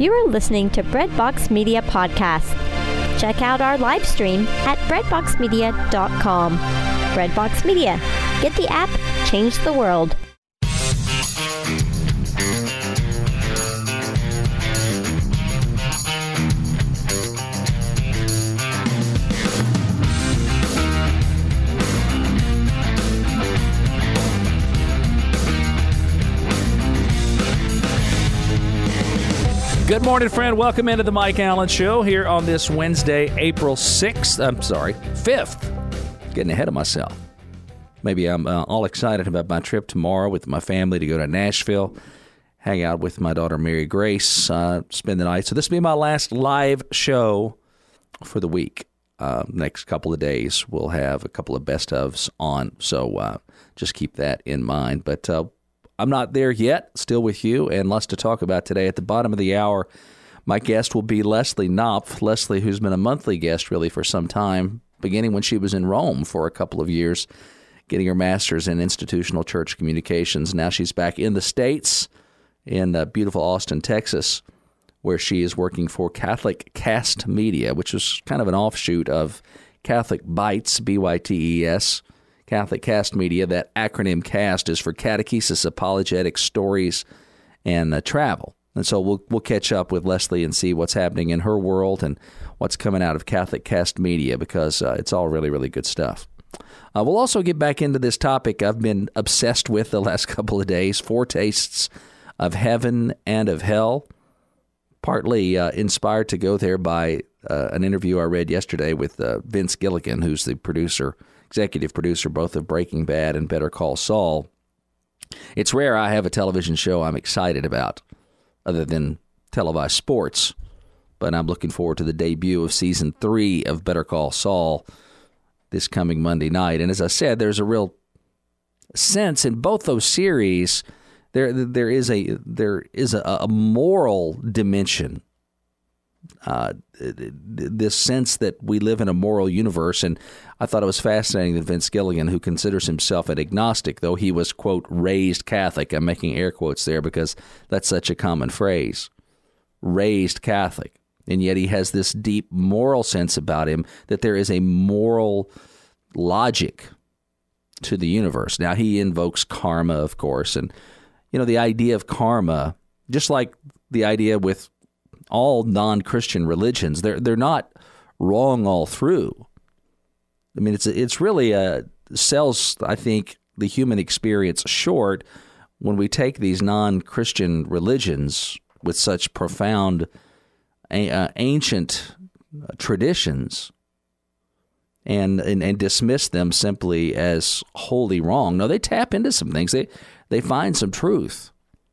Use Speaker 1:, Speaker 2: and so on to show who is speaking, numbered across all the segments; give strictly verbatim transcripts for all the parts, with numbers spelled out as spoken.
Speaker 1: You are listening to Breadbox Media Podcast. Check out our live stream at breadbox media dot com. Breadbox Media. Get the app, change the world.
Speaker 2: Good morning, friend. Welcome into the Mike Allen Show here on this Wednesday, April sixth. I'm sorry, fifth. Getting ahead of myself. Maybe I'm uh, all excited about my trip tomorrow with my family to go to Nashville, hang out with my daughter Mary Grace, uh, spend the night. So this will be my last live show for the week. Uh, next couple of days, we'll have a couple of best ofs on. So uh, just keep that in mind. But uh, I'm not there yet, still with you, and lots to talk about today. At the bottom of the hour, my guest will be Leslie Knopf. Leslie, who's been a monthly guest really for some time, beginning when she was in Rome for a couple of years, getting her master's in institutional church communications. Now she's back in the States, in uh, beautiful Austin, Texas, where she is working for Catholic Cast Media, which is kind of an offshoot of Catholic Bites, B Y T E S. Catholic Cast Media, that acronym CAST is for Catechesis, Apologetics, Stories, and uh, Travel. And so we'll we'll catch up with Leslie and see what's happening in her world and what's coming out of Catholic Cast Media, because uh, it's all really, really good stuff. Uh, we'll also get back into this topic I've been obsessed with the last couple of days, foretastes of heaven and of hell, partly uh, inspired to go there by uh, an interview I read yesterday with uh, Vince Gilligan, who's the producer, executive producer both of Breaking Bad and Better Call Saul. It's rare I have a television show I'm excited about other than televised sports, but I'm looking forward to the debut of season three of Better Call Saul this coming Monday night. And as I said, there's a real sense in both those series there there is a there is a, a moral dimension. Uh, this sense that we live in a moral universe. And I thought it was fascinating that Vince Gilligan, who considers himself an agnostic, though he was, quote, raised Catholic. I'm making air quotes there because that's such a common phrase. Raised Catholic. And yet he has this deep moral sense about him that there is a moral logic to the universe. Now, he invokes karma, of course. And, you know, the idea of karma, just like the idea with all non-Christian religions, they're they're not wrong all through. I mean, it's it's really a sells, I think, the human experience short when we take these non-Christian religions with such profound, uh, ancient traditions and, and and dismiss them simply as wholly wrong. No, they tap into some things. They they find some truth.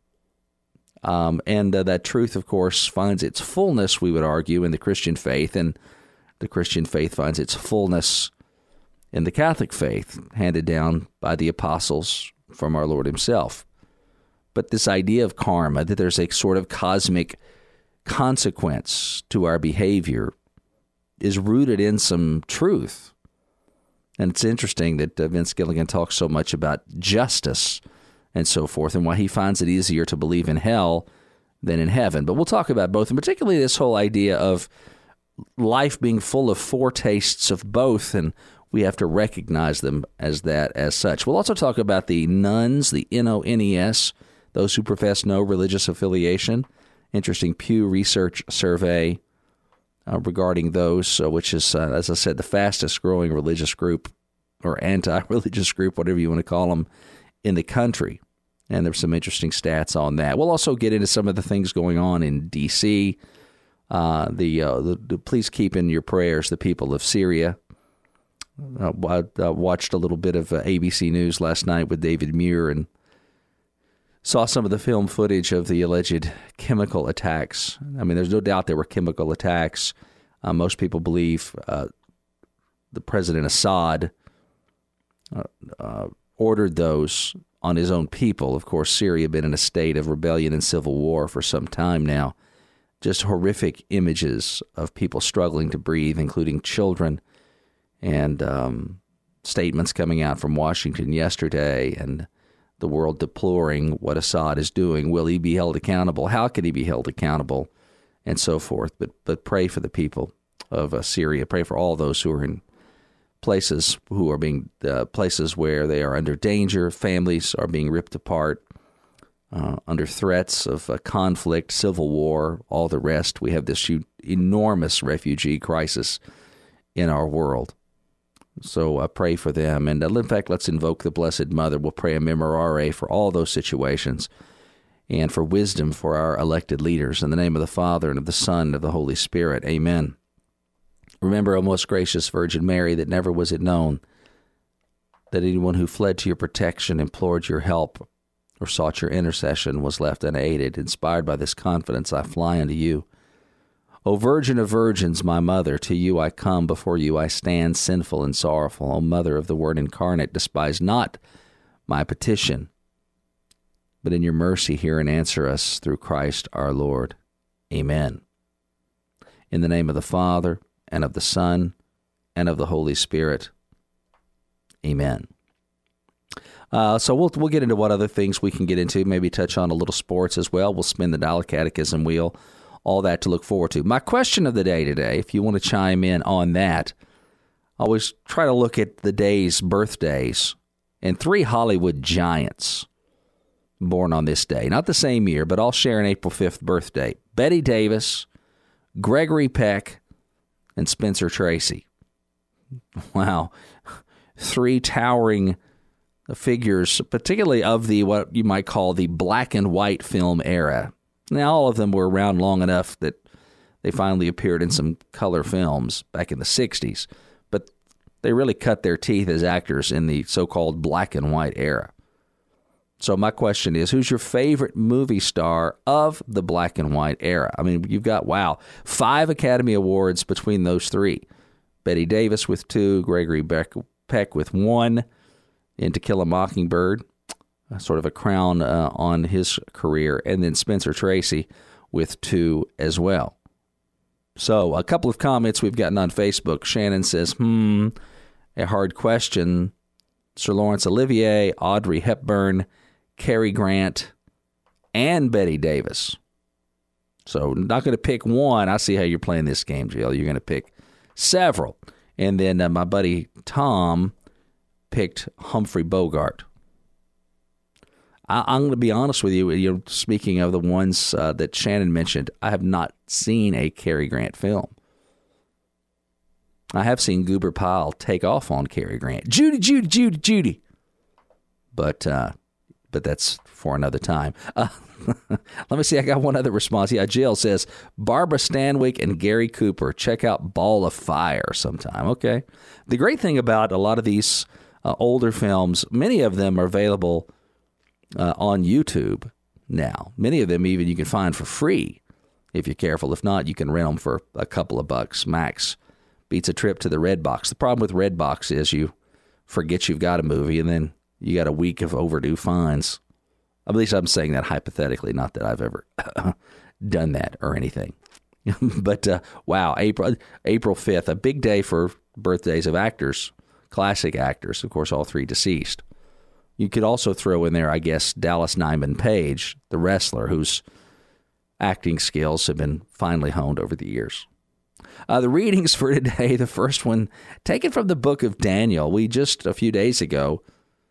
Speaker 2: Um, and uh, that truth, of course, finds its fullness, we would argue, in the Christian faith, and the Christian faith finds its fullness in the Catholic faith, handed down by the apostles from our Lord himself. But this idea of karma, that there's a sort of cosmic consequence to our behavior, is rooted in some truth. And it's interesting that uh, Vince Gilligan talks so much about justice and so forth, and why he finds it easier to believe in hell than in heaven. But we'll talk about both, and particularly this whole idea of life being full of foretastes of both, and we have to recognize them as that, as such. We'll also talk about the nuns, the N O N E S, those who profess no religious affiliation. Interesting Pew Research survey uh, regarding those, uh, which is, uh, as I said, the fastest growing religious group, or anti-religious group, whatever you want to call them, in the country. And there's some interesting stats on that. We'll also get into some of the things going on in D C Uh, the, uh, the, the please keep in your prayers the people of Syria. Uh, I uh, watched a little bit of uh, A B C News last night with David Muir and saw some of the film footage of the alleged chemical attacks. I mean, there's no doubt there were chemical attacks. Uh, most people believe uh, the President Assad uh, uh, ordered those on his own people. Of course, Syria had been in a state of rebellion and civil war for some time now. Just horrific images of people struggling to breathe, including children, and um, statements coming out from Washington yesterday, and the world deploring what Assad is doing. Will he be held accountable? How can he be held accountable? and so forth. But but pray for the people of uh, Syria. Pray for all those who are in places who are being uh, places where they are under danger. Families are being ripped apart, uh, under threats of uh, conflict, civil war, all the rest. We have this huge, enormous refugee crisis in our world. So uh, pray for them. And uh, in fact, let's invoke the Blessed Mother. We'll pray a memorare for all those situations and for wisdom for our elected leaders. In the name of the Father, and of the Son, and of the Holy Spirit. Amen. Remember, O most gracious Virgin Mary, that never was it known that anyone who fled to your protection, implored your help, or sought your intercession was left unaided. Inspired by this confidence, I fly unto you. O Virgin of Virgins, my Mother, to you I come, before you I stand, sinful and sorrowful. O Mother of the Word incarnate, despise not my petition, but in your mercy hear and answer us through Christ our Lord. Amen. In the name of the Father, and of the Son, and of the Holy Spirit. Amen. Uh, so we'll we'll get into what other things we can get into, maybe touch on a little sports as well. We'll spin the Dial Catechism wheel, all that to look forward to. My question of the day today, if you want to chime in on that, I always try to look at the day's birthdays and three Hollywood giants born on this day. Not the same year, but all share an April fifth birthday. Bette Davis, Gregory Peck, and Spencer Tracy. Wow. Three towering figures, particularly of the what you might call the black and white film era. Now, all of them were around long enough that they finally appeared in some color films back in the sixties, but they really cut their teeth as actors in the so-called black and white era. So my question is, who's your favorite movie star of the black and white era? I mean, you've got, wow, five Academy Awards between those three. Bette Davis with two, Gregory Peck with one, in To Kill a Mockingbird, sort of a crown uh, on his career, and then Spencer Tracy with two as well. So a couple of comments we've gotten on Facebook. Shannon says, hmm, a hard question. Sir Laurence Olivier, Audrey Hepburn, Cary Grant, and Bette Davis. So not going to pick one. I see how you're playing this game, Jill. You're going to pick several. And then uh, my buddy Tom picked Humphrey Bogart. I, I'm going to be honest with you. You know, speaking of the ones uh, that Shannon mentioned, I have not seen a Cary Grant film. I have seen Goober Pyle take off on Cary Grant. Judy, Judy, Judy, Judy. But uh, but that's for another time. Uh, let me see. I got one other response. Yeah, Jill says, Barbara Stanwyck and Gary Cooper. Check out Ball of Fire sometime. Okay. The great thing about a lot of these uh, older films, many of them are available uh, on YouTube now. Many of them even you can find for free if you're careful. If not, you can rent them for a couple of bucks max. Beats a trip to the Redbox. The problem with Redbox is you forget you've got a movie, and then you got a week of overdue fines. At least I'm saying that hypothetically, not that I've ever done that or anything. But, uh, wow, April April fifth, a big day for birthdays of actors, classic actors, of course, all three deceased. You could also throw in there, I guess, Dallas Nyman Page, the wrestler, whose acting skills have been finely honed over the years. Uh, the readings for today, the first one, taken from the book of Daniel. We just, a few days ago,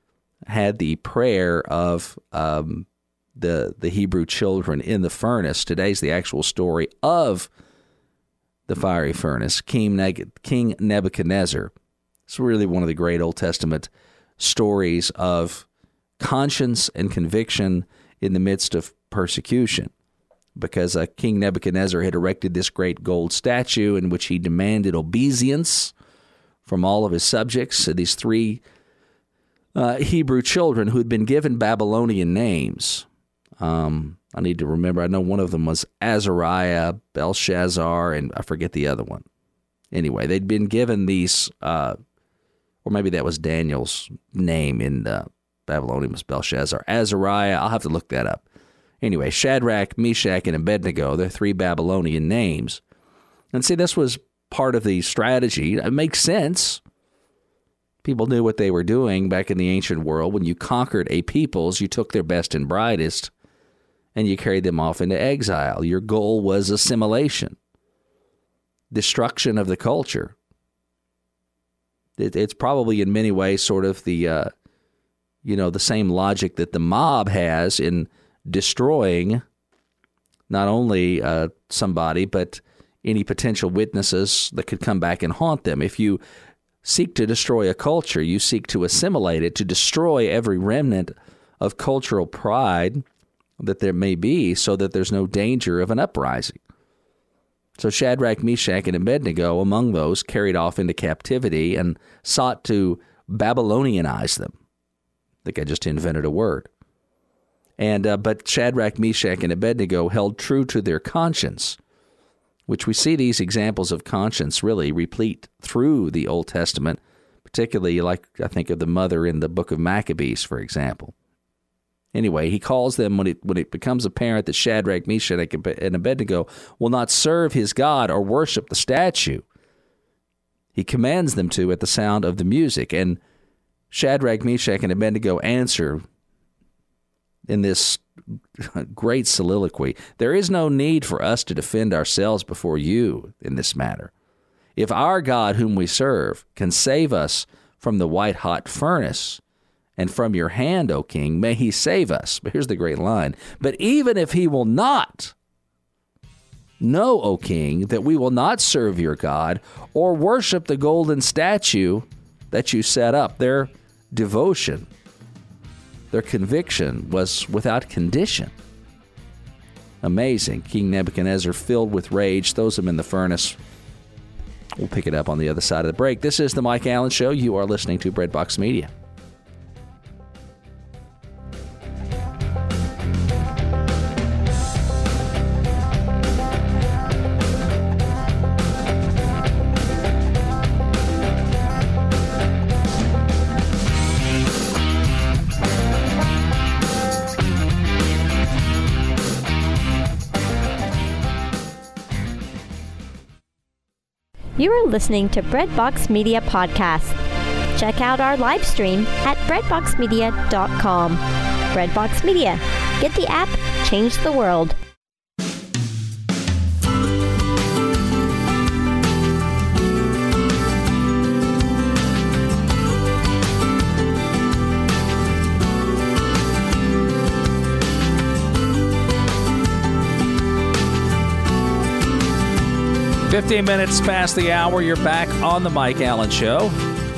Speaker 2: had the prayer of um, the the Hebrew children in the furnace. Today's the actual story of the fiery furnace, King, Neg- King Nebuchadnezzar. It's really one of the great Old Testament stories of conscience and conviction in the midst of persecution. Because uh, King Nebuchadnezzar had erected this great gold statue in which he demanded obeisance from all of his subjects. So these three uh, Hebrew children who had been given Babylonian names. Um, I need to remember, I know one of them was Azariah, Belshazzar, and I forget the other one. Anyway, they'd been given these, uh, or maybe that was Daniel's name in uh, Babylonian was Belshazzar. Azariah, I'll have to look that up. Anyway, Shadrach, Meshach, and Abednego, they're three Babylonian names. And see, this was part of the strategy. It makes sense. People knew what they were doing back in the ancient world. When you conquered a peoples, you took their best and brightest and you carried them off into exile. Your goal was assimilation, destruction of the culture. It, it's probably in many ways sort of the, uh, you know, the same logic that the mob has in destroying not only uh, somebody, but any potential witnesses that could come back and haunt them. If you seek to destroy a culture, you seek to assimilate it, to destroy every remnant of cultural pride that there may be so that there's no danger of an uprising. So Shadrach, Meshach, and Abednego, among those, carried off into captivity and sought to Babylonianize them. I think I just invented a word. And uh, but Shadrach, Meshach, and Abednego held true to their conscience, which we see these examples of conscience really replete through the Old Testament, particularly like I think of the mother in the book of Maccabees, for example. Anyway, he calls them when it when it becomes apparent that Shadrach, Meshach, and Abednego will not serve his God or worship the statue. He commands them to at the sound of the music, and Shadrach, Meshach, and Abednego answer in this great soliloquy. There is no need for us to defend ourselves before you in this matter. If our God, whom we serve, can save us from the white-hot furnace, and from your hand, O king, may he save us. But here's the great line. But even if he will not, know, O king, that we will not serve your God or worship the golden statue that you set up. Their devotion, their conviction was without condition. Amazing. King Nebuchadnezzar, filled with rage, throws him in the furnace. We'll pick it up on the other side of the break. This is the Mike Allen Show. You are listening to Breadbox Media.
Speaker 1: You are listening to Breadbox Media Podcast. Check out our live stream at breadbox media dot com. Breadbox Media. Get the app, change the world.
Speaker 2: fifteen minutes past the hour, you're back on the Mike Allen Show.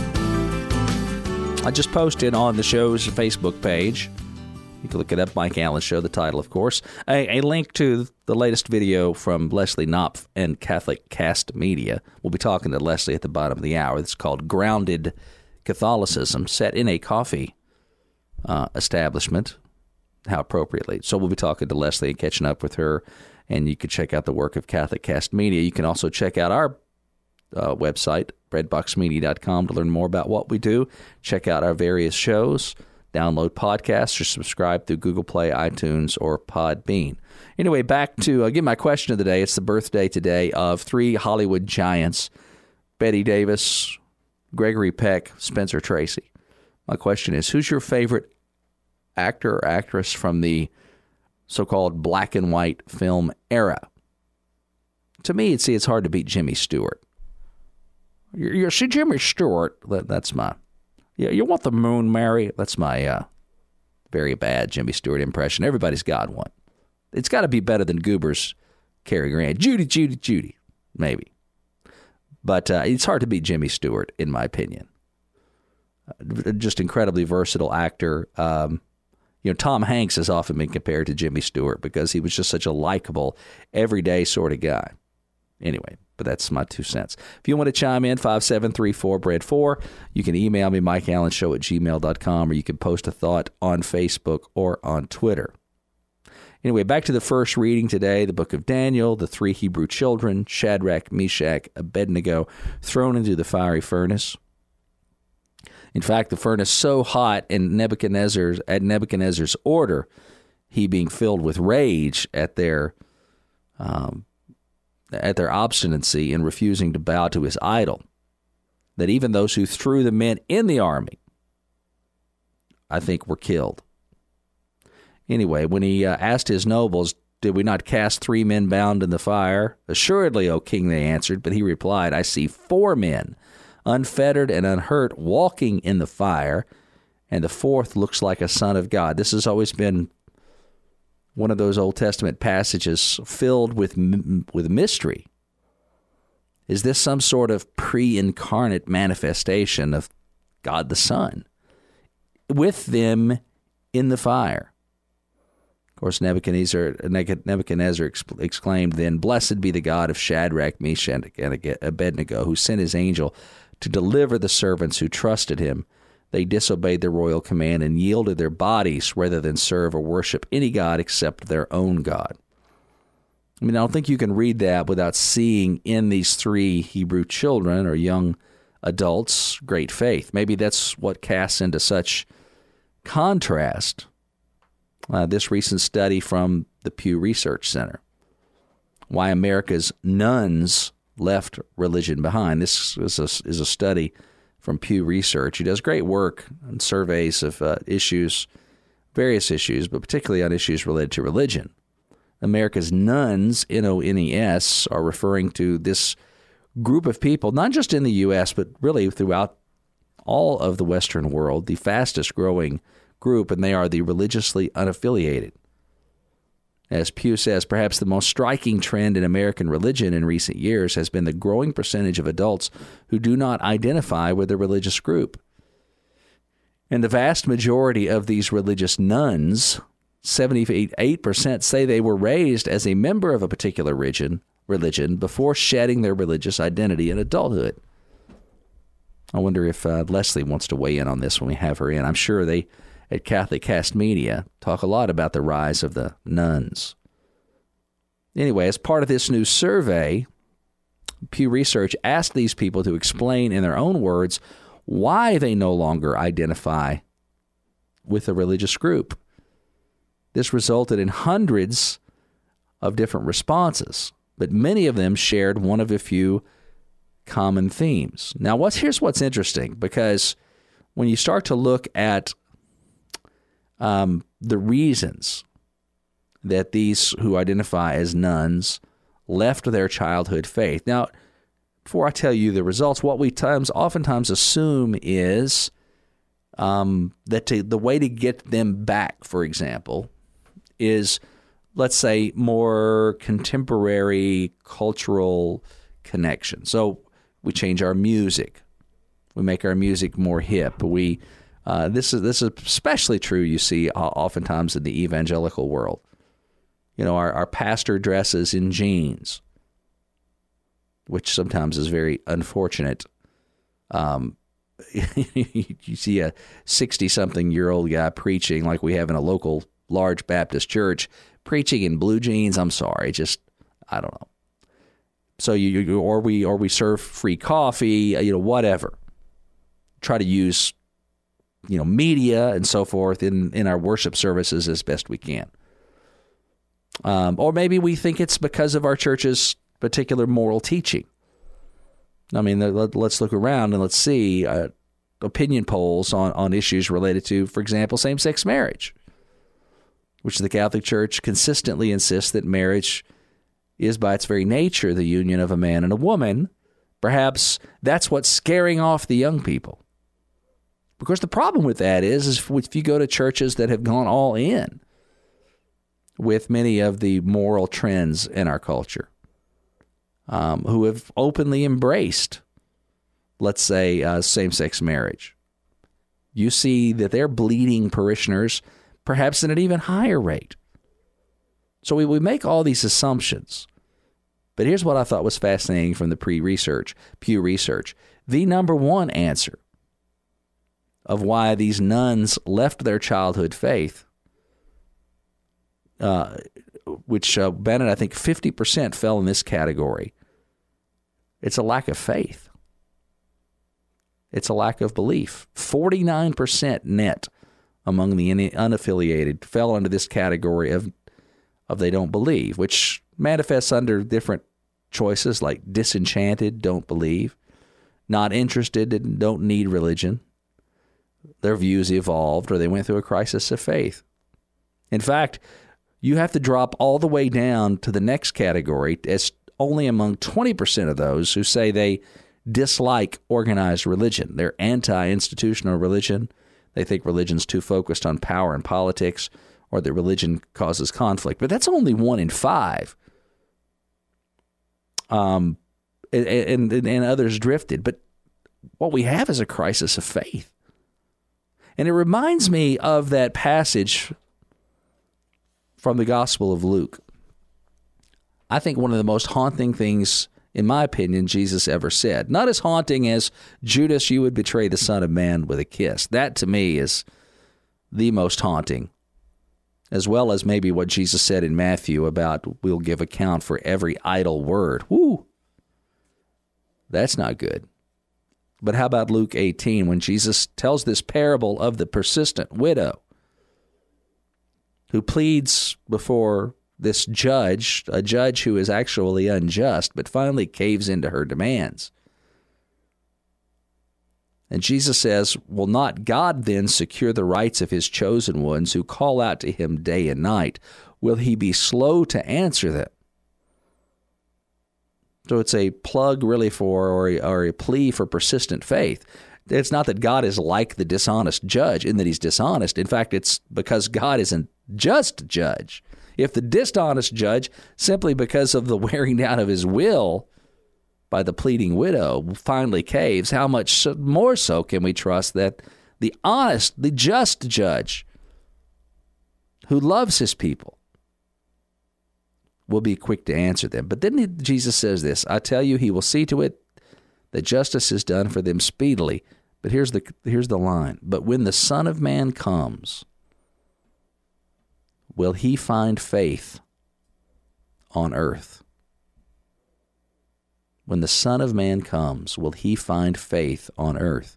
Speaker 2: I just posted on the show's Facebook page, you can look it up, Mike Allen Show, the title, of course, a, a link to the latest video from Leslie Knopf and Catholic Cast Media. We'll be talking to Leslie at the bottom of the hour. It's called Grounded Catholicism, set in a coffee uh, establishment. How appropriately. So we'll be talking to Leslie and catching up with her. And you can check out the work of Catholic Cast Media. You can also check out our uh, website, breadbox media dot com, to learn more about what we do. Check out our various shows, download podcasts, or subscribe through Google Play, iTunes, or Podbean. Anyway, back to, again, my question of the day. It's the birthday today of three Hollywood giants, Bette Davis, Gregory Peck, Spencer Tracy. My question is, who's your favorite actor or actress from the so-called black and white film era? To me, it's, see, it's hard to beat Jimmy Stewart. You're, you're see Jimmy Stewart. That, that's my. Yeah, you want the moon, Mary? That's my uh, very bad Jimmy Stewart impression. Everybody's got one. It's got to be better than Goober's Cary Grant. Judy, Judy, Judy, maybe. But uh, it's hard to beat Jimmy Stewart, in my opinion. Uh, just incredibly versatile actor. Um, You know, Tom Hanks has often been compared to Jimmy Stewart because he was just such a likable, everyday sort of guy. Anyway, but that's my two cents. If you want to chime in, five seven three four, B R E A D four. You can email me, mike allen show at gmail dot com, or you can post a thought on Facebook or on Twitter. Anyway, back to the first reading today, the book of Daniel, the three Hebrew children, Shadrach, Meshach, Abednego, thrown into the fiery furnace. In fact, the furnace so hot in Nebuchadnezzar's at Nebuchadnezzar's order, he being filled with rage at their um, at their obstinacy in refusing to bow to his idol, that even those who threw the men in the army, I think, were killed. Anyway, when he uh, asked his nobles, "Did we not cast three men bound in the fire?" "Assuredly, O king," they answered. But he replied, "I see four men, unfettered and unhurt, walking in the fire, and the fourth looks like a son of God." This has always been one of those Old Testament passages filled with with mystery. Is this some sort of pre-incarnate manifestation of God the Son with them in the fire? Of course, Nebuchadnezzar, Nebuchadnezzar exclaimed then, "Blessed be the God of Shadrach, Meshach, and Abednego, who sent his angel to deliver the servants who trusted him. They disobeyed the royal command and yielded their bodies rather than serve or worship any god except their own God." I mean, I don't think you can read that without seeing in these three Hebrew children or young adults great faith. Maybe that's what casts into such contrast uh, this recent study from the Pew Research Center, Why America's Nuns Left Religion Behind. This is a, is a study from Pew Research. He does great work on surveys of uh, issues, various issues, but particularly on issues related to religion. America's nuns, N O N E S, are referring to this group of people, not just in the U S, but really throughout all of the Western world, the fastest growing group, and they are the religiously unaffiliated. As Pew says, perhaps the most striking trend in American religion in recent years has been the growing percentage of adults who do not identify with a religious group. And the vast majority of these religious nuns, seventy-eight percent, say they were raised as a member of a particular religion, religion before shedding their religious identity in adulthood. I wonder if uh, Leslie wants to weigh in on this when we have her in. I'm sure they at Catholic Cast Media talk a lot about the rise of the nuns. Anyway, as part of this new survey, Pew Research asked these people to explain in their own words why they no longer identify with a religious group. This resulted in hundreds of different responses, but many of them shared one of a few common themes. Now, what's here's what's interesting, because when you start to look at um, the reasons that these who identify as nuns left their childhood faith. Now, before I tell you the results, what we times oftentimes assume is um, that to, the way to get them back, for example, is, let's say, more contemporary cultural connection. So we change our music. We make our music more hip. We uh, this is this is especially true, you see, oftentimes in the evangelical world. You know, our, our pastor dresses in jeans, which sometimes is very unfortunate. Um, you see a sixty-something-year-old guy preaching like we have in a local large Baptist church, preaching in blue jeans. I'm sorry, just I don't know. So you, you or we or we serve free coffee, you know, whatever. Try to use, you know, media and so forth in, in our worship services as best we can. Um, or maybe we think it's because of our church's particular moral teaching. I mean, let, let's look around and let's see uh, opinion polls on, on issues related to, for example, same-sex marriage, which the Catholic Church consistently insists that marriage is by its very nature the union of a man and a woman. Perhaps that's what's scaring off the young people. Because the problem with that is, is if you go to churches that have gone all in with many of the moral trends in our culture, um, who have openly embraced, let's say, uh, same-sex marriage, you see that they're bleeding parishioners perhaps at an even higher rate. So we, we make all these assumptions. But here's what I thought was fascinating from the pre-research, Pew Research. The number one answer of why these nuns left their childhood faith, uh, which, uh, Bennett, I think fifty percent fell in this category. It's a lack of faith. It's a lack of belief. forty-nine percent net among the unaffiliated fell under this category of, of they don't believe, which manifests under different choices like disenchanted, don't believe, not interested, and don't need religion. Their views evolved, or they went through a crisis of faith. In fact, you have to drop all the way down to the next category as only among twenty percent of those who say they dislike organized religion. They're anti-institutional religion. They think religion's too focused on power and politics, or that religion causes conflict. But that's only one in five. Um, and, and, and others drifted. But what we have is a crisis of faith. And it reminds me of that passage from the Gospel of Luke. I think one of the most haunting things, in my opinion, Jesus ever said. Not as haunting as, Judas, you would betray the Son of Man with a kiss. That, to me, is the most haunting. As well as maybe what Jesus said in Matthew about, we'll give account for every idle word. Woo! That's not good. But how about Luke eighteen, when Jesus tells this parable of the persistent widow who pleads before this judge, a judge who is actually unjust, but finally caves into her demands. And Jesus says, will not God then secure the rights of his chosen ones who call out to him day and night? Will he be slow to answer them? So it's a plug really for, or a, or a plea for persistent faith. It's not that God is like the dishonest judge in that he's dishonest. In fact, it's because God is a just judge. If the dishonest judge, simply because of the wearing down of his will by the pleading widow, finally caves, how much more so can we trust that the honest, the just judge who loves his people will be quick to answer them. But then Jesus says this, I tell you, he will see to it that justice is done for them speedily. But here's the here's the line. But when the Son of Man comes, will he find faith on earth? When the Son of Man comes, will he find faith on earth?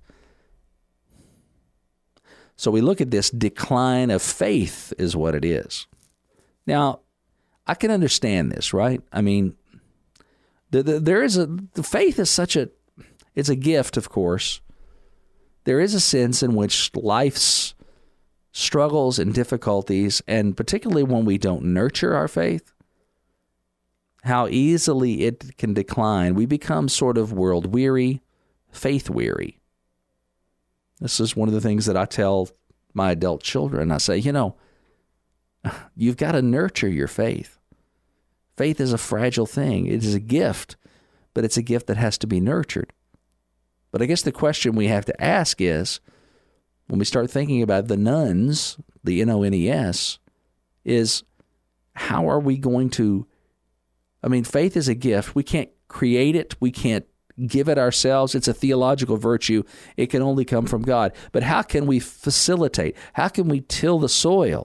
Speaker 2: So we look at this decline of faith is what it is. Now, I can understand this, right? I mean, the, the, there is a the faith is such a it's a gift, of course. There is a sense in which life's struggles and difficulties, and particularly when we don't nurture our faith, how easily it can decline. We become sort of world weary, faith weary. This is one of the things that I tell my adult children. I say, you know, you've got to nurture your faith. Faith is a fragile thing. It is a gift, but it's a gift that has to be nurtured. But I guess the question we have to ask is, when we start thinking about the nuns, the N O N E S, is how are we going to, I mean, faith is a gift. We can't create it. We can't give it ourselves. It's a theological virtue. It can only come from God. But how can we facilitate? How can we till the soil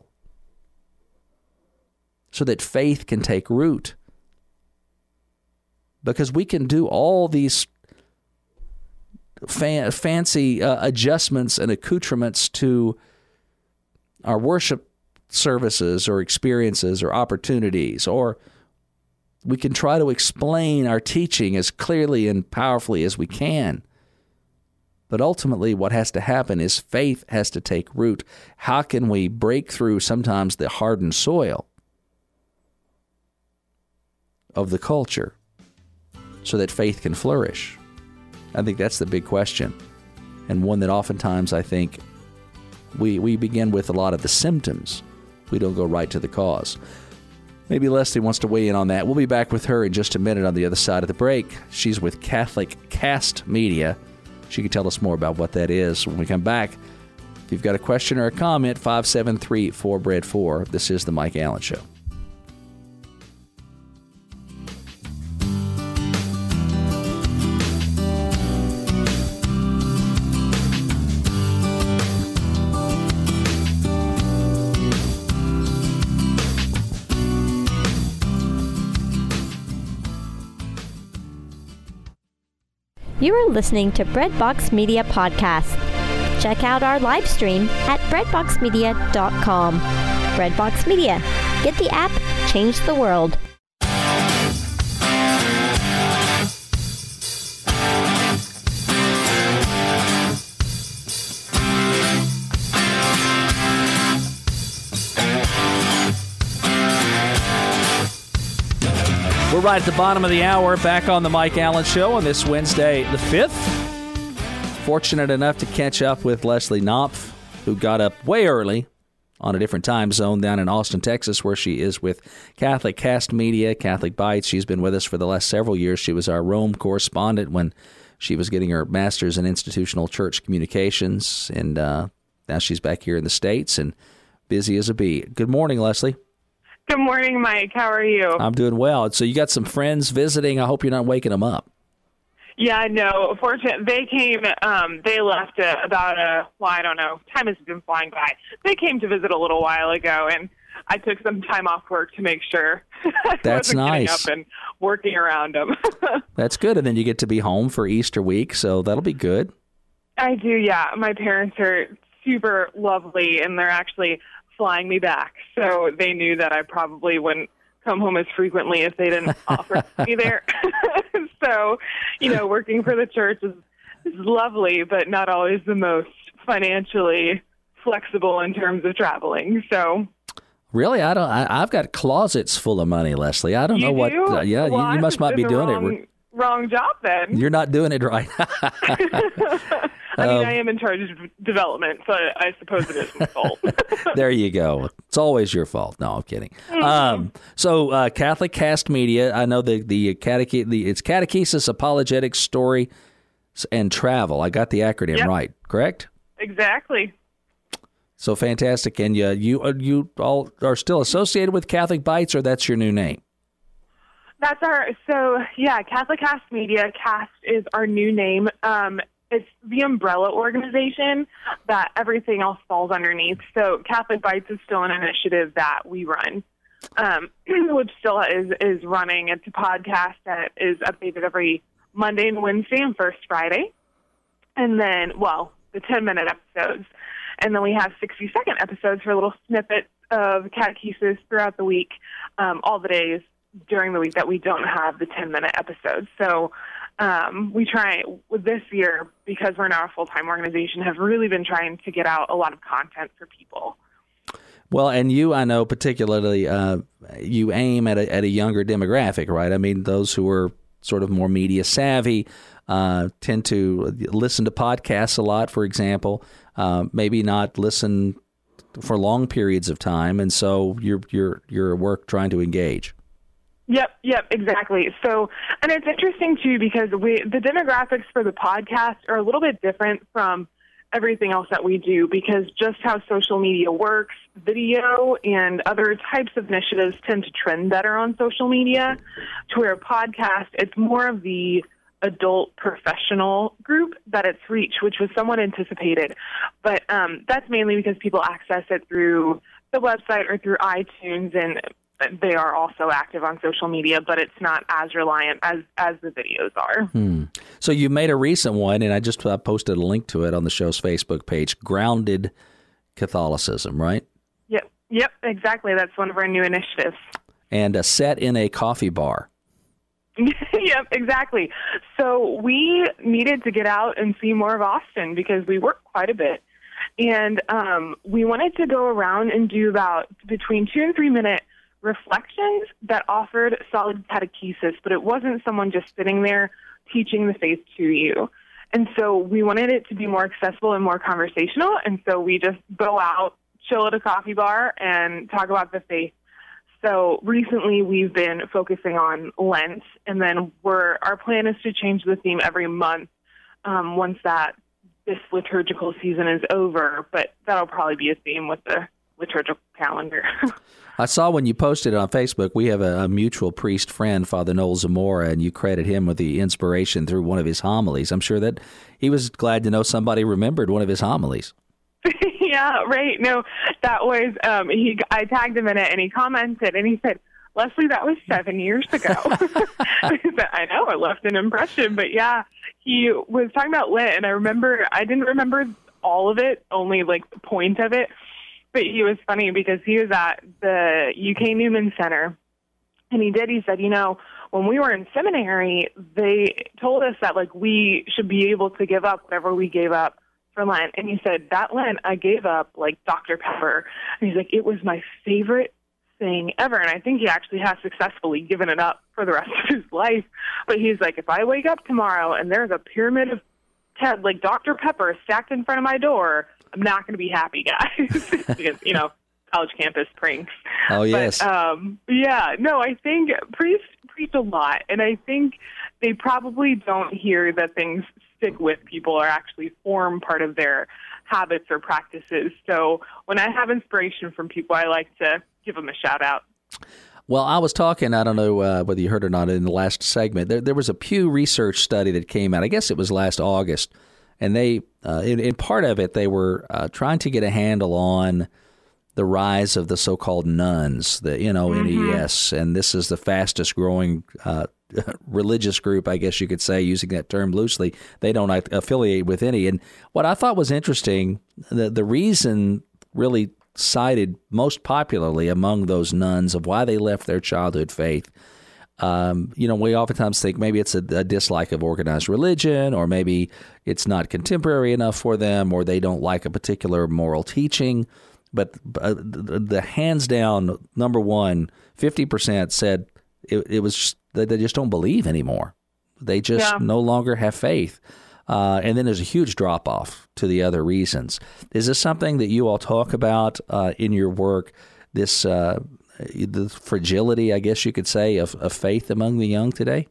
Speaker 2: so that faith can take root? Because we can do all these fan, fancy uh, adjustments and accoutrements to our worship services or experiences or opportunities, or we can try to explain our teaching as clearly and powerfully as we can. But ultimately, what has to happen is faith has to take root. How can we break through sometimes the hardened soil of the culture so that faith can flourish? I think that's the big question, and one that oftentimes I think we we begin with a lot of the symptoms. We don't go right to the cause. Maybe Leslie wants to weigh in on that. We'll be back with her in just a minute on the other side of the break. She's with Catholic Cast Media. She can tell us more about what that is when we come back. If you've got a question or a comment, five seven three, four bread four. This is The Mike Allen Show.
Speaker 1: You are listening to Breadbox Media Podcast. Check out our live stream at breadbox media dot com. Breadbox Media. Get the app, change the world.
Speaker 2: right at the bottom of the hour, back on the Mike Allen Show on this Wednesday, the fifth. Fortunate enough to catch up with Leslie Knopf, who got up way early on a different time zone down in Austin, Texas, where she is with Catholic Cast Media, Catholic Bites. She's been with us for the last several years. She was our Rome correspondent when she was getting her master's in institutional church communications, and uh, now she's back here in the States and busy as a bee. Good morning, Leslie.
Speaker 3: Good morning, Mike. How are you?
Speaker 2: I'm doing well. So you got some friends visiting. I hope you're not waking them up.
Speaker 3: Yeah, no. Fortunately, they came, um, they left uh, about a, well, I don't know, time has been flying by. They came to visit a little while ago, and I took some time off work to make sure I
Speaker 2: That's
Speaker 3: wasn't
Speaker 2: nice.
Speaker 3: getting up and working around them.
Speaker 2: That's good. And then you get to be home for Easter week, so that'll be good.
Speaker 3: I do, yeah. My parents are super lovely, and they're actually flying me back. So they knew that I probably wouldn't come home as frequently if they didn't offer to be there. So, you know, working for the church is, is lovely, but not always the most financially flexible in terms of traveling. So,
Speaker 2: really, I don't. I, I've got closets full of money, Leslie. I don't
Speaker 3: you
Speaker 2: know what.
Speaker 3: do?
Speaker 2: Uh, yeah,
Speaker 3: well,
Speaker 2: you, you must not be doing
Speaker 3: wrong,
Speaker 2: it.
Speaker 3: Wrong job, then.
Speaker 2: You're not doing it right.
Speaker 3: I mean,
Speaker 2: Um,
Speaker 3: I am in charge of development, so I suppose it is my fault.
Speaker 2: There you go. It's always your fault. No, I'm kidding.
Speaker 3: Mm-hmm.
Speaker 2: Um, so, uh, Catholic Cast Media. I know the the, cateche- the it's catechesis, apologetics, story, and travel. I got the acronym
Speaker 3: Yep.
Speaker 2: right, correct?
Speaker 3: Exactly.
Speaker 2: So fantastic. And uh, you uh, you all are still associated with Catholic Bites, or that's your new name?
Speaker 3: That's our, so yeah, Catholic Cast Media. Cast is our new name. Um, it's the umbrella organization that everything else falls underneath. So Catholic Bites is still an initiative that we run, um, which still is, is running. It's a podcast that is updated every Monday and Wednesday and first Friday. And then, well, the ten-minute episodes. And then we have sixty-second episodes for little snippets of catechesis throughout the week, um, all the days during the week that we don't have the ten-minute episodes. So um, we try, with this year, because we're now a full-time organization, have really been trying to get out a lot of content for people.
Speaker 2: Well, and you, I know particularly, uh, you aim at a, at a younger demographic, right? I mean, those who are sort of more media savvy uh, tend to listen to podcasts a lot, for example, uh, maybe not listen for long periods of time, and so your your your work trying to engage.
Speaker 3: Yep, yep, exactly. So, and it's interesting, too, because we the demographics for the podcast are a little bit different from everything else that we do, because just how social media works, video and other types of initiatives tend to trend better on social media, to where a podcast, it's more of the adult professional group that it's reached, which was somewhat anticipated. But um, that's mainly because people access it through the website or through iTunes, and they are also active on social media, but it's not as reliant as, as the videos are.
Speaker 2: Hmm. So you made a recent one, and I just uh, posted a link to it on the show's Facebook page, Grounded Catholicism, right?
Speaker 3: Yep, yep, exactly. That's one of our new initiatives.
Speaker 2: And uh, set in a coffee bar.
Speaker 3: Yep, exactly. So we needed to get out and see more of Austin because we work quite a bit. And um, we wanted to go around and do about between two and three minute reflections that offered solid catechesis, but it wasn't someone just sitting there teaching the faith to you. And so we wanted it to be more accessible and more conversational. And so we just go out, chill at a coffee bar, and talk about the faith. So recently we've been focusing on Lent, and then we're our plan is to change the theme every month um, once that this liturgical season is over. But that'll probably be a theme with the liturgical calendar.
Speaker 2: I saw when you posted it on Facebook, we have a, a mutual priest friend, Father Noel Zamora, and you credit him with the inspiration through one of his homilies. I'm sure that he was glad to know somebody remembered one of his homilies.
Speaker 3: Yeah, right. No, that was, um, he. I tagged him in it, and he commented, and he said, Leslie, that was seven years ago. I said, I know, it left an impression, but yeah, he was talking about Lent, and I remember, I didn't remember all of it, only like the point of it, but he was funny because he was at the U K Newman Center, and he did, he said, you know, when we were in seminary, they told us that like we should be able to give up whatever we gave up for Lent. And he said, that Lent, I gave up like Doctor Pepper. And he's like, it was my favorite thing ever. And I think he actually has successfully given it up for the rest of his life. But he's like, if I wake up tomorrow and there's a pyramid of Ted, like Doctor Pepper stacked in front of my door, I'm not going to be happy, guys. Because, you know, college campus pranks.
Speaker 2: Oh, yes.
Speaker 3: But, um, yeah, no, I think priests preach a lot. And I think they probably don't hear that things stick with people or actually form part of their habits or practices. So when I have inspiration from people, I like to give them a shout out.
Speaker 2: Well, I was talking, I don't know uh, whether you heard or not in the last segment, there, there was a Pew Research study that came out, I guess it was last August, and they, uh, in, in part of it, they were uh, trying to get a handle on the rise of the so-called nuns, the N O N E S, mm-hmm. and this is the fastest growing uh, religious group, I guess you could say, using that term loosely. They don't affiliate with any. And what I thought was interesting, the, the reason really cited most popularly among those nuns of why they left their childhood faith, um, you know, we oftentimes think maybe it's a, a dislike of organized religion, or maybe it's not contemporary enough for them, or they don't like a particular moral teaching. But uh, the, the hands down, number one, fifty percent said it, it was just, that they just don't believe anymore. They just yeah. no longer have faith. Uh, and then there's a huge drop-off to the other reasons. Is this something that you all talk about uh, in your work, this uh, the fragility, I guess you could say, of, of faith among the young today?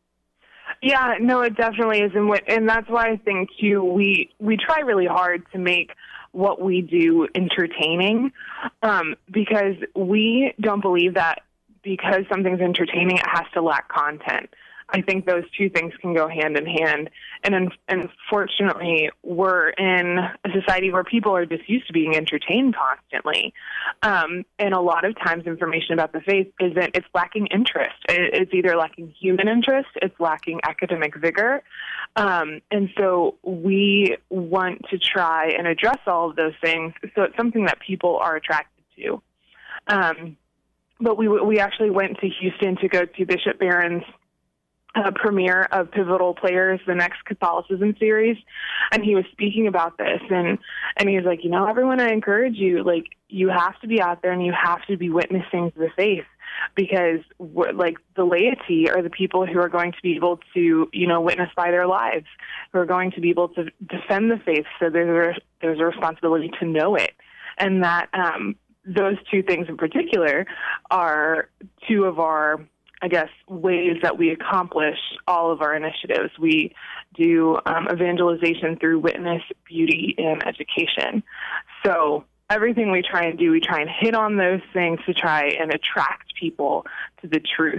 Speaker 3: Yeah, no, it definitely is. And, what, and that's why I think, too, we, we try really hard to make what we do entertaining, um, because we don't believe that because something's entertaining, it has to lack content. I think those two things can go hand in hand. And unfortunately, we're in a society where people are just used to being entertained constantly. Um, and a lot of times information about the faith isn't, it's lacking interest. It's either lacking human interest, it's lacking academic vigor. Um, and so we want to try and address all of those things so it's something that people are attracted to. Um, but we we actually went to Houston to go to Bishop Barron's Uh, premiere of Pivotal Players, the next Catholicism series, and he was speaking about this, and and he was like, you know, everyone, I encourage you, like, you have to be out there and you have to be witnessing to the faith, because like the laity are the people who are going to be able to, you know, witness by their lives, who are going to be able to defend the faith. So there's a, there's a responsibility to know it, and that um, those two things in particular are two of our, I guess, ways that we accomplish all of our initiatives. We do um, evangelization through witness, beauty, and education. So everything we try and do, we try and hit on those things to try and attract people to the truth.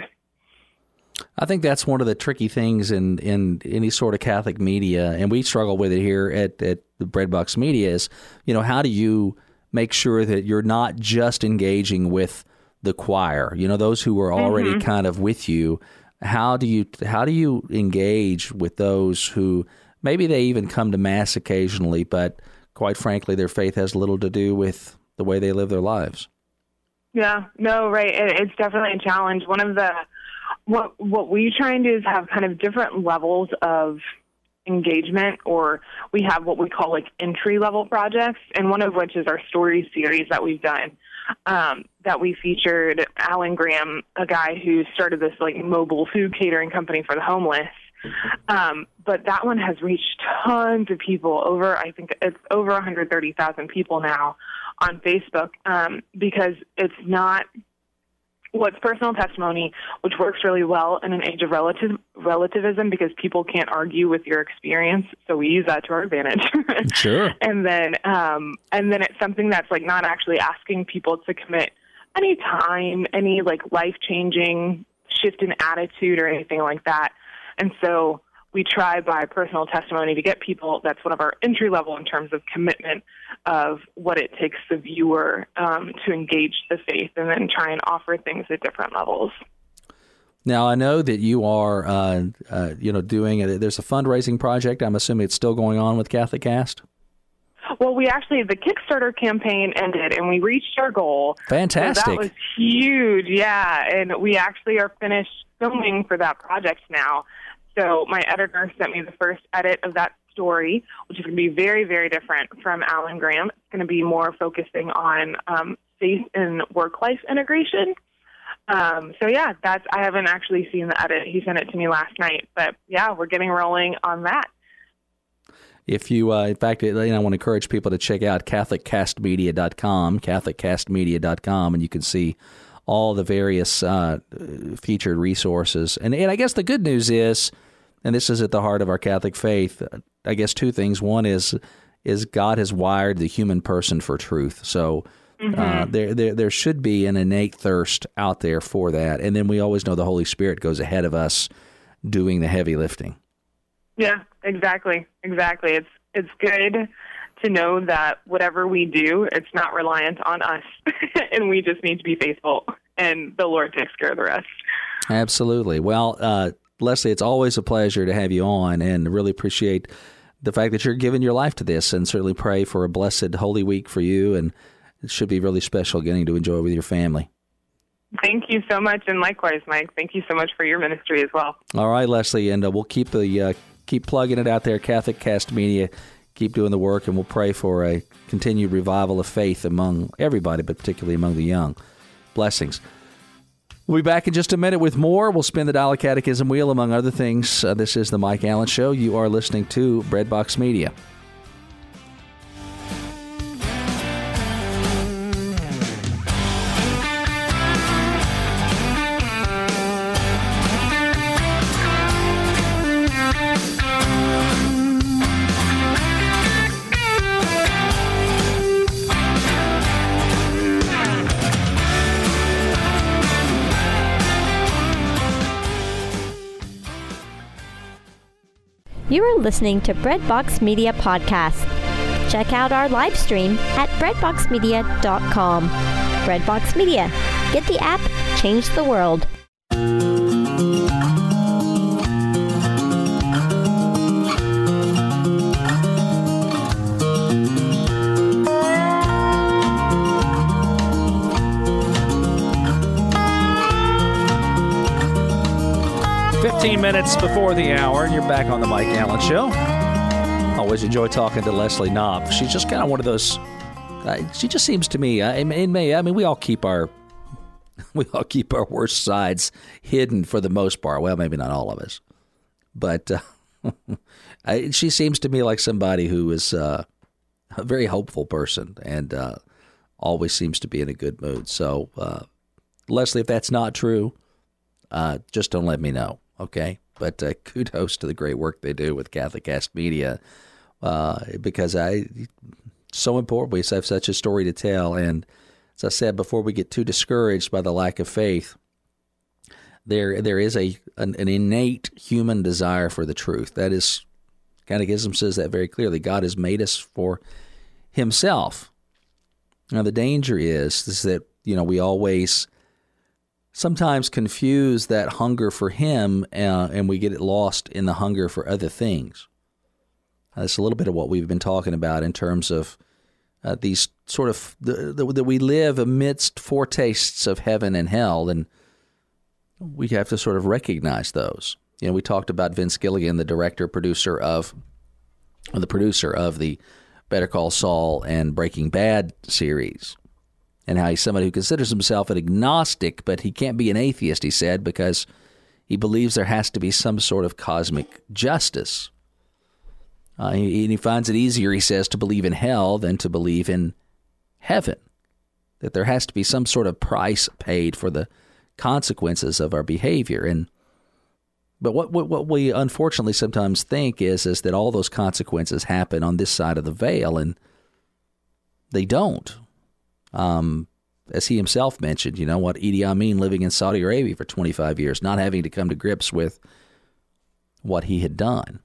Speaker 2: I think that's one of the tricky things in, in any sort of Catholic media, and we struggle with it here at, at the Breadbox Media, is, you know, how do you make sure that you're not just engaging with the choir, you know, those who are already mm-hmm. kind of with you. How do you how do you engage with those who maybe they even come to Mass occasionally, but quite frankly, their faith has little to do with the way they live their lives?
Speaker 3: Yeah, no, right. It, it's definitely a challenge. One of the what what we try and do is have kind of different levels of engagement, or we have what we call like entry level projects, and one of which is our story series that we've done. Um, that we featured Alan Graham, a guy who started this like mobile food catering company for the homeless. Um, but that one has reached tons of people, over, I think it's over one hundred thirty thousand people now on Facebook, um, because it's not, well, it's personal testimony, which works really well in an age of relative, relativism, because people can't argue with your experience. So we use that to our advantage.
Speaker 2: Sure.
Speaker 3: And then, um, and then it's something that's like not actually asking people to commit any time, any like life-changing shift in attitude or anything like that. And so we try by personal testimony to get people, that's one of our entry level in terms of commitment of what it takes the viewer um, to engage the faith, and then try and offer things at different levels.
Speaker 2: Now, I know that you are, uh, uh, you know, doing it. There's a fundraising project. I'm assuming it's still going on with Catholic Cast?
Speaker 3: Well, we actually, the Kickstarter campaign ended, and we reached our goal.
Speaker 2: Fantastic.
Speaker 3: So that was huge, yeah. And we actually are finished filming for that project now. So my editor sent me the first edit of that story, which is going to be very, very different from Alan Graham. It's going to be more focusing on um, faith and work-life integration. Um, so yeah, that's, I haven't actually seen the edit. He sent it to me last night, but yeah, we're getting rolling on that.
Speaker 2: If you, uh, in fact, I want to encourage people to check out Catholic Cast Media dot com, Catholic Cast Media dot com, and you can see all the various uh, featured resources. And, and I guess the good news is, and this is at the heart of our Catholic faith, I guess two things. One is is God has wired the human person for truth. So mm-hmm. uh, there, there there should be an innate thirst out there for that. And then we always know the Holy Spirit goes ahead of us doing the heavy lifting.
Speaker 3: Yeah, exactly. Exactly. It's it's good to know that whatever we do, it's not reliant on us, and we just need to be faithful, and the Lord takes care of the rest. Absolutely.
Speaker 2: Well, uh, Leslie, it's always a pleasure to have you on, and really appreciate the fact that you're giving your life to this, and certainly pray for a blessed Holy Week for you, and it should be really special getting to enjoy with your family.
Speaker 3: Thank you so much, and likewise, Mike. Thank you so much for your ministry as well.
Speaker 2: All right, Leslie, and uh, we'll keep the uh, keep plugging it out there, Catholic Cast Media. Keep doing the work, and we'll pray for a continued revival of faith among everybody, but particularly among the young. Blessings. We'll be back in just a minute with more. We'll spin the Dial Catechism wheel, among other things. Uh, this is the Mike Allen Show. You are listening to Breadbox Media.
Speaker 1: You are listening to Breadbox Media Podcast. Check out our live stream at breadbox media dot com. Breadbox Media. Get the app, change the world.
Speaker 2: fifteen minutes before the hour, and you're back on the Mike Allen Show. Always enjoy talking to Leslie Knopp. She's just kind of one of those. Uh, she just seems to me. Uh, in, in May, I mean, we all keep our we all keep our worst sides hidden for the most part. Well, maybe not all of us, but uh, I, she seems to me like somebody who is uh, a very hopeful person and uh, always seems to be in a good mood. So, uh, Leslie, if that's not true, uh, just don't let me know. Okay, but uh, kudos to the great work they do with Catholic Cast Media, uh, because I so important. We have such a story to tell, and as I said before, we get too discouraged by the lack of faith. There, there is a an, an innate human desire for the truth. That is, Catechism says that very clearly. God has made us for Himself. Now, the danger is is that you know we always. sometimes confuse that hunger for Him uh, and we get it lost in the hunger for other things. Uh, that's a little bit of what we've been talking about in terms of uh, these sort of, the, the, that we live amidst foretastes of heaven and hell, and we have to sort of recognize those. You know, we talked about Vince Gilligan, the director, producer of, or the producer of the Better Call Saul and Breaking Bad series, and how he's somebody who considers himself an agnostic, but he can't be an atheist, he said, because he believes there has to be some sort of cosmic justice. Uh, he, he finds it easier, he says, to believe in hell than to believe in heaven, that there has to be some sort of price paid for the consequences of our behavior. And But what, what what we unfortunately sometimes think is, is that all those consequences happen on this side of the veil, and they don't. Um, as he himself mentioned, you know, what Idi Amin living in Saudi Arabia for twenty-five years, not having to come to grips with what he had done.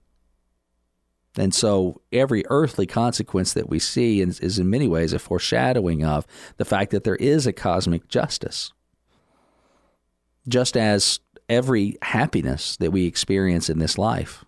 Speaker 2: And so every earthly consequence that we see is, is in many ways a foreshadowing of the fact that there is a cosmic justice. Just as every happiness that we experience in this life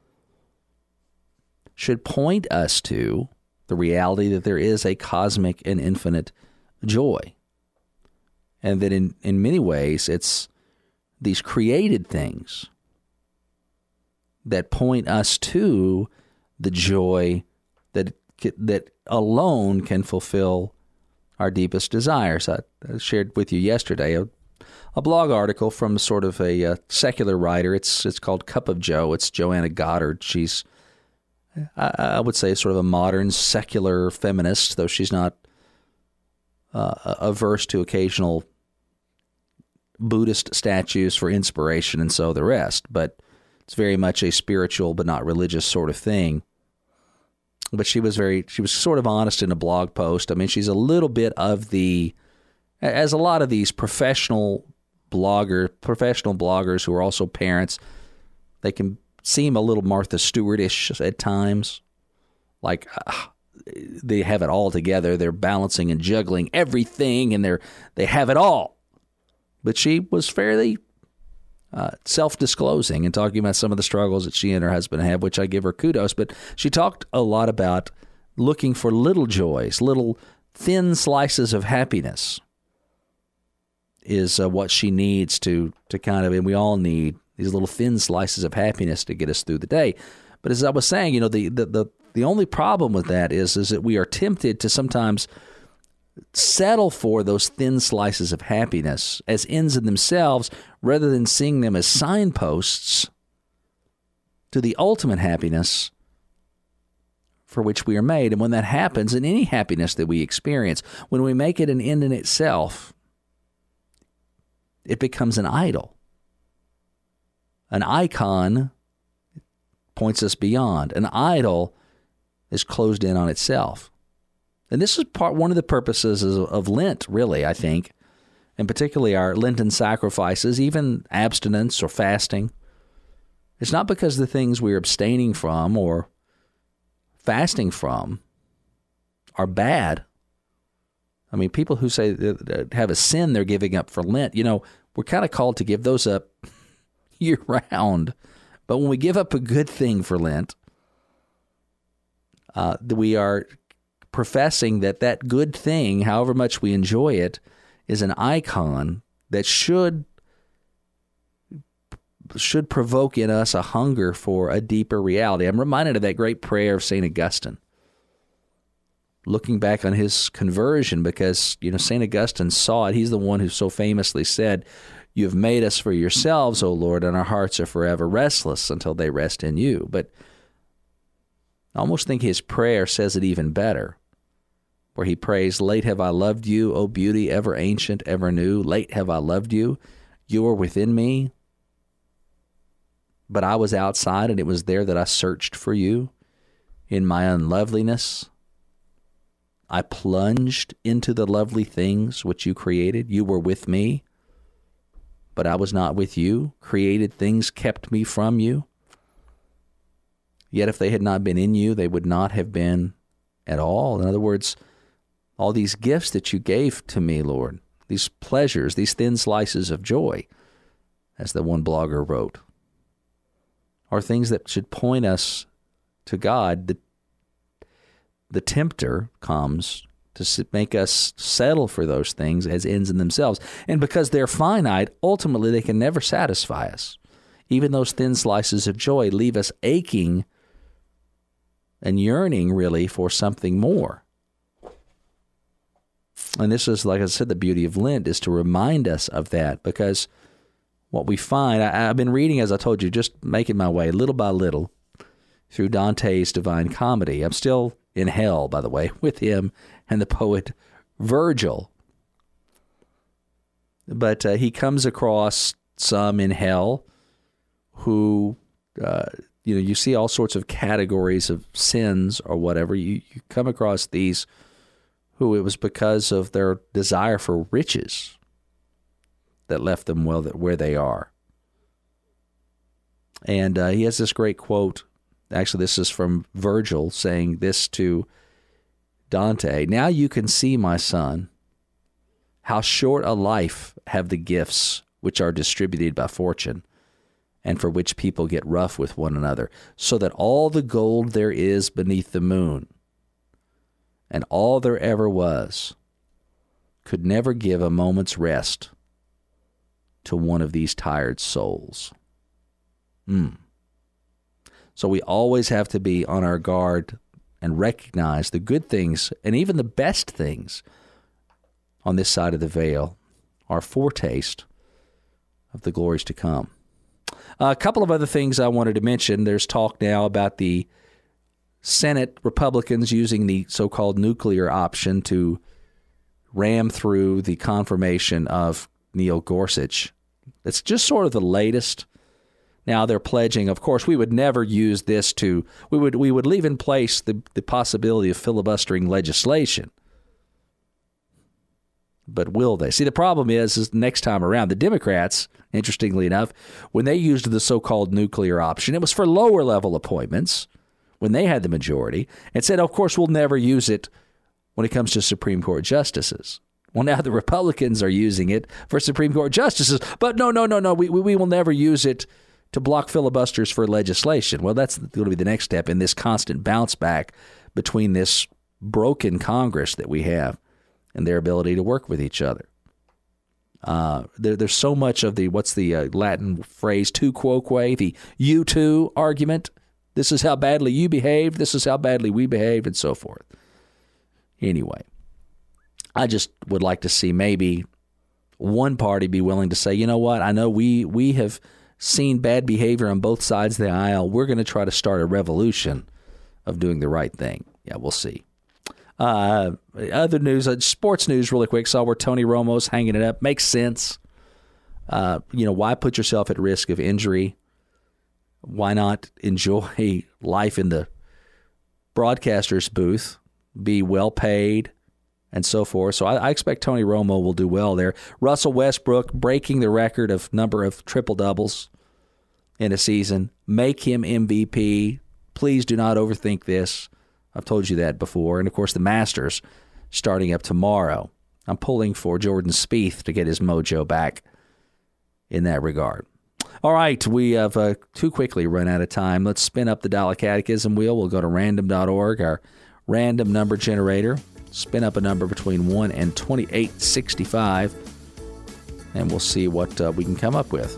Speaker 2: should point us to the reality that there is a cosmic and infinite joy. And that in, in many ways, it's these created things that point us to the joy that that alone can fulfill our deepest desires. I, I shared with you yesterday a, a blog article from sort of a, a secular writer. It's it's called Cup of Joe. It's Joanna Goddard. She's, I, I would say, sort of a modern secular feminist, though she's not uh, averse to occasional Buddhist statues for inspiration and so the rest. But it's very much a spiritual but not religious sort of thing. But she was very, she was sort of honest in a blog post. I mean, she's a little bit of the, as a lot of these professional blogger, professional bloggers who are also parents, they can seem a little Martha Stewart-ish at times. Like uh, they have it all together. They're balancing and juggling everything, and they're they have it all. But she was fairly Uh, self-disclosing and talking about some of the struggles that she and her husband have, which I give her kudos. But she talked a lot about looking for little joys, little thin slices of happiness is uh, what she needs to to kind of, and we all need these little thin slices of happiness to get us through the day. But as I was saying, you know, the the the, the only problem with that is is that we are tempted to sometimes settle for those thin slices of happiness as ends in themselves rather than seeing them as signposts to the ultimate happiness for which we are made. And when that happens, in any happiness that we experience, when we make it an end in itself, it becomes an idol. An icon points us beyond. An idol is closed in on itself. And this is part one of the purposes of, of Lent, really, I think, and particularly our Lenten sacrifices, even abstinence or fasting. It's not because the things we're abstaining from or fasting from are bad. I mean, people who say that have a sin they're giving up for Lent, you know, we're kind of called to give those up year-round. But when we give up a good thing for Lent, uh, we are professing that that good thing, however much we enjoy it, is an icon that should should provoke in us a hunger for a deeper reality. I'm reminded of that great prayer of Saint Augustine, looking back on his conversion, because, you know, Saint Augustine saw it. He's the one who so famously said, "You have made us for yourselves, O Lord, and our hearts are forever restless until they rest in you." But I almost think his prayer says it even better, where he prays, "Late have I loved you, O beauty, ever ancient, ever new. Late have I loved you. You were within me, but I was outside, and it was there that I searched for you. In my unloveliness, I plunged into the lovely things which you created. You were with me, but I was not with you. Created things kept me from you. Yet if they had not been in you, they would not have been at all." In other words, all these gifts that you gave to me, Lord, these pleasures, these thin slices of joy, as the one blogger wrote, are things that should point us to God. The, the tempter comes to make us settle for those things as ends in themselves. And because they're finite, ultimately they can never satisfy us. Even those thin slices of joy leave us aching and yearning, really, for something more. And this is, like I said, the beauty of Lent is to remind us of that, because what we find, I, I've been reading, as I told you, just making my way little by little through Dante's Divine Comedy. I'm still in hell, by the way, with him and the poet Virgil. But uh, he comes across some in hell who, uh, you know, you see all sorts of categories of sins or whatever. You, you come across these who it was because of their desire for riches that left them well where they are. And uh, he has this great quote. Actually, this is from Virgil saying this to Dante. "Now you can see, my son, how short a life have the gifts which are distributed by fortune, and for which people get rough with one another, so that all the gold there is beneath the moon, and all there ever was, could never give a moment's rest to one of these tired souls." Mm. So we always have to be on our guard and recognize the good things and even the best things on this side of the veil are a foretaste of the glories to come. Uh, a couple of other things I wanted to mention. There's talk now about the Senate Republicans using the so-called nuclear option to ram through the confirmation of Neil Gorsuch. It's just sort of the latest. Now they're pledging, of course, we would never use this to, we would we would leave in place the, the possibility of filibustering legislation. But will they? See, the problem is, is next time around, the Democrats, interestingly enough, when they used the so-called nuclear option, it was for lower-level appointments when they had the majority, and said, of course, we'll never use it when it comes to Supreme Court justices. Well, now the Republicans are using it for Supreme Court justices. But no, no, no, no, we, we, we will never use it to block filibusters for legislation. Well, that's going to be the next step in this constant bounce back between this broken Congress that we have and their ability to work with each other. Uh, there, there's so much of the, what's the uh, Latin phrase, tu quoque, the you two argument. This is how badly you behaved. This is how badly we behaved, and so forth. Anyway, I just would like to see maybe one party be willing to say, you know what, I know we, we have seen bad behavior on both sides of the aisle. We're going to try to start a revolution of doing the right thing. Yeah, we'll see. Uh, other news, uh, sports news really quick. Saw where Tony Romo's hanging it up. Makes sense. Uh, you know, why put yourself at risk of injury? Why not enjoy life in the broadcaster's booth, be well paid, and so forth? So I, I expect Tony Romo will do well there. Russell Westbrook breaking the record of number of triple-doubles in a season. Make him M V P. Please do not overthink this. I've told you that before. And, of course, the Masters starting up tomorrow. I'm pulling for Jordan Spieth to get his mojo back in that regard. All right, we have uh, too quickly run out of time. Let's spin up the Dial Catechism wheel. We'll go to random dot org, our random number generator. Spin up a number between one and twenty-eight sixty-five, and we'll see what uh, we can come up with.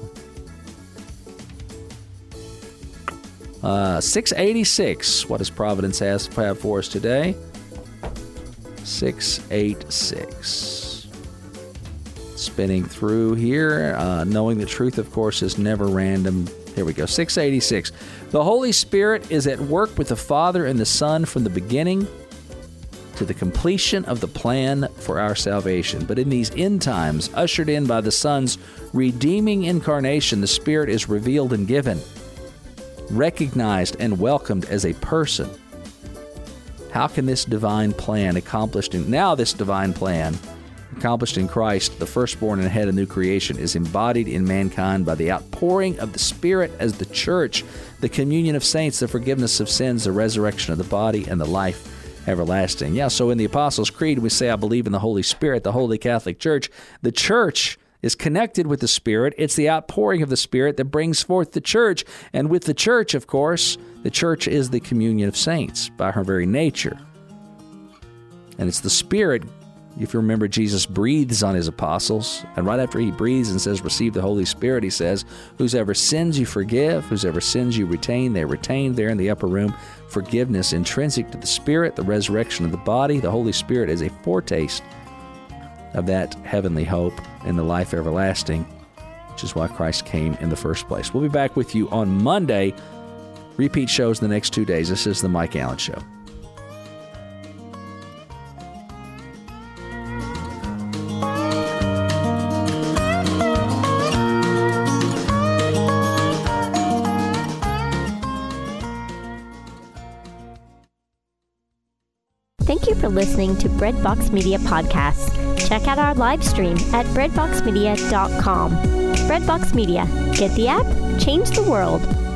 Speaker 2: Uh, six eighty-six. What does Providence has have for us today? six eighty-six. Spinning through here, uh, knowing the truth, of course, is never random. Here we go. six eighty-six. The Holy Spirit is at work with the Father and the Son from the beginning to the completion of the plan for our salvation. But in these end times, ushered in by the Son's redeeming incarnation, the Spirit is revealed and given, recognized and welcomed as a person. How can this divine plan accomplished in now this divine plan accomplished in Christ, the firstborn and head of new creation, is embodied in mankind by the outpouring of the Spirit as the church, the communion of saints, the forgiveness of sins, the resurrection of the body, and the life everlasting. Yeah, so in the Apostles' Creed, we say, I believe in the Holy Spirit, the Holy Catholic Church. The church is connected with the Spirit. It's the outpouring of the Spirit that brings forth the church. And with the church, of course, the church is the communion of saints by her very nature. And it's the Spirit. If you remember, Jesus breathes on his apostles, and right after he breathes and says, receive the Holy Spirit, he says, whosever sins you forgive, whosever sins you retain, they retain there in the upper room. Forgiveness intrinsic to the Spirit, the resurrection of the body. The Holy Spirit is a foretaste of that heavenly hope in the life everlasting, which is why Christ came in the first place. We'll be back with you on Monday. Repeat shows the next two days. This is the Mike Allen Show.
Speaker 1: Thank you for listening to Breadbox Media Podcast. Check out our live stream at breadbox media dot com. Breadbox Media. Get the app, change the world.